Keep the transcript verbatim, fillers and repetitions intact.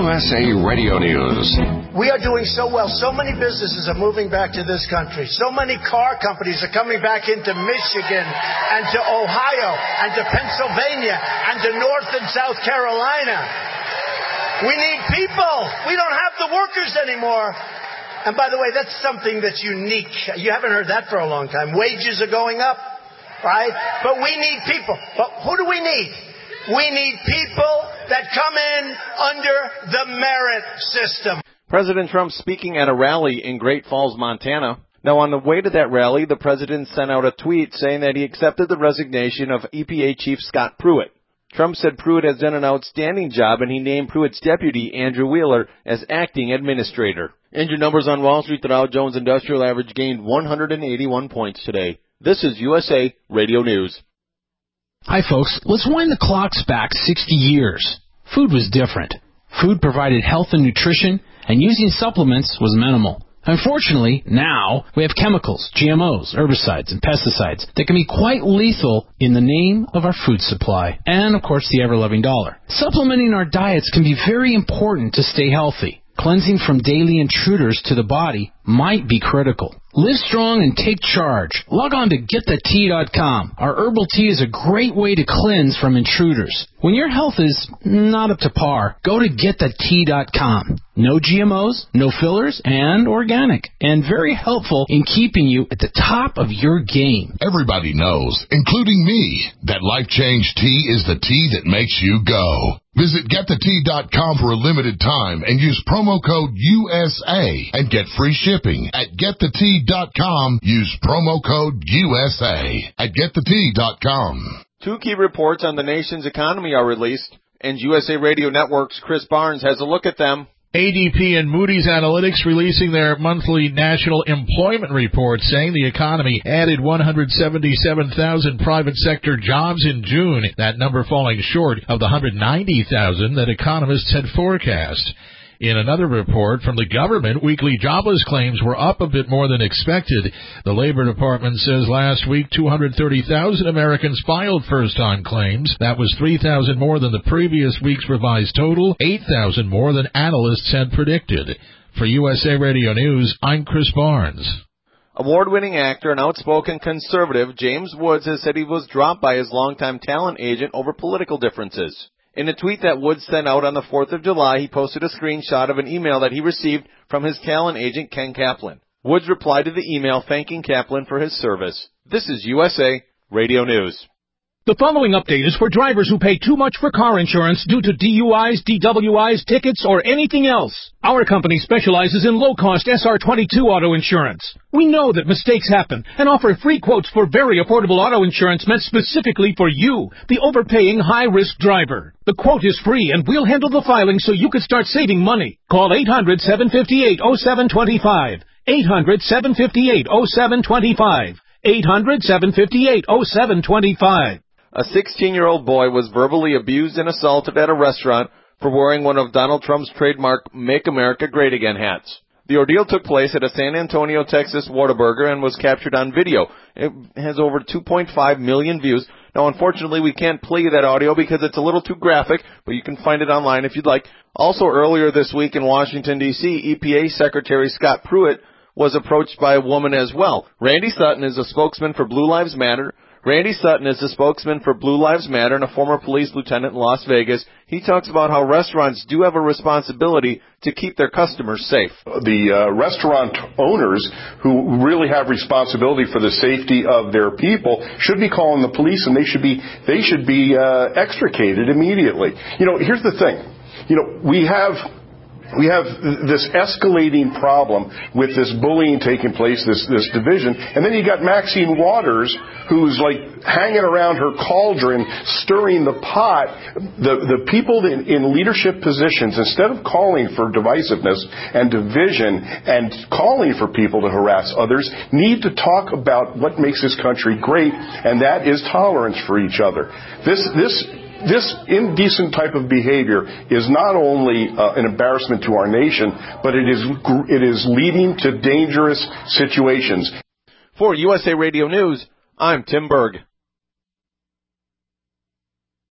S A Radio News. We are doing so well. So many businesses are moving back to this country. So many car companies are coming back into Michigan and to Ohio and to Pennsylvania and to North and South Carolina. We need people. We don't have the workers anymore. And by the way, that's something that's unique. You haven't heard that for a long time. Wages are going up, right? But we need people. But who do we need? We need people that come in under the merit system. President Trump speaking at a rally in Great Falls, Montana. Now, on the way to that rally, the president sent out a tweet saying that he accepted the resignation of E P A Chief Scott Pruitt. Trump said Pruitt has done an outstanding job, and he named Pruitt's deputy, Andrew Wheeler, as acting administrator. And your numbers on Wall Street, the Dow Jones Industrial Average gained one hundred eighty-one points today. This is U S A Radio News. Hi, folks. Let's wind the clocks back sixty years. Food was different. Food provided health and nutrition, and using supplements was minimal. Unfortunately, now we have chemicals, G M Os, herbicides, and pesticides that can be quite lethal in the name of our food supply and, of course, the ever-loving dollar. Supplementing our diets can be very important to stay healthy. Cleansing from daily intruders to the body might be critical. Live strong and take charge. Log on to get the tea dot com. Our herbal tea is a great way to cleanse from intruders. When your health is not up to par, go to get the tea dot com. No G M Os, no fillers, and organic. And very helpful in keeping you at the top of your game. Everybody knows, including me, that Life Change Tea is the tea that makes you go. Visit get the tea dot com for a limited time and use promo code U S A and get free shipping. At get the tea dot com, use promo code U S A at get the tea dot com. Two key reports on the nation's economy are released, and U S A Radio Network's Chris Barnes has a look at them. A D P and Moody's Analytics releasing their monthly national employment report, saying the economy added one hundred seventy-seven thousand private sector jobs in June, that number falling short of the one hundred ninety thousand that economists had forecast. In another report from the government, weekly jobless claims were up a bit more than expected. The Labor Department says last week two hundred thirty thousand Americans filed first-time claims. That was three thousand more than the previous week's revised total, eight thousand more than analysts had predicted. For U S A Radio News, I'm Chris Barnes. Award-winning actor and outspoken conservative James Woods has said he was dropped by his longtime talent agent over political differences. In a tweet that Woods sent out on the fourth of July, he posted a screenshot of an email that he received from his talent agent, Ken Kaplan. Woods replied to the email thanking Kaplan for his service. This is U S A Radio News. The following update is for drivers who pay too much for car insurance due to D U Is, D W Is, tickets, or anything else. Our company specializes in low-cost S R twenty-two auto insurance. We know that mistakes happen and offer free quotes for very affordable auto insurance meant specifically for you, the overpaying high-risk driver. The quote is free, and we'll handle the filing so you can start saving money. Call eight hundred, seven five eight, oh seven two five. eight hundred, seven five eight, oh seven two five. eight hundred, seven five eight, oh seven two five. A sixteen-year-old boy was verbally abused and assaulted at a restaurant for wearing one of Donald Trump's trademark Make America Great Again hats. The ordeal took place at a San Antonio, Texas Whataburger and was captured on video. It has over two point five million views. Now, unfortunately, we can't play you that audio because it's a little too graphic, but you can find it online if you'd like. Also, earlier this week in Washington, D C, E P A Secretary Scott Pruitt was approached by a woman as well. Randy Sutton is a spokesman for Blue Lives Matter. Randy Sutton is the spokesman for Blue Lives Matter and a former police lieutenant in Las Vegas. He talks about how restaurants do have a responsibility to keep their customers safe. The uh, restaurant owners who really have responsibility for the safety of their people should be calling the police, and they should be they should be uh, extricated immediately. You know, here's the thing. You know, we have We have this escalating problem with this bullying taking place, this this division, and then you got Maxine Waters, who's like hanging around her cauldron, stirring the pot. The the people in, in leadership positions, instead of calling for divisiveness and division and calling for people to harass others, need to talk about what makes this country great, and that is tolerance for each other. This this. This indecent type of behavior is not only uh, an embarrassment to our nation, but it is it is leading to dangerous situations. For U S A Radio News, I'm Tim Berg.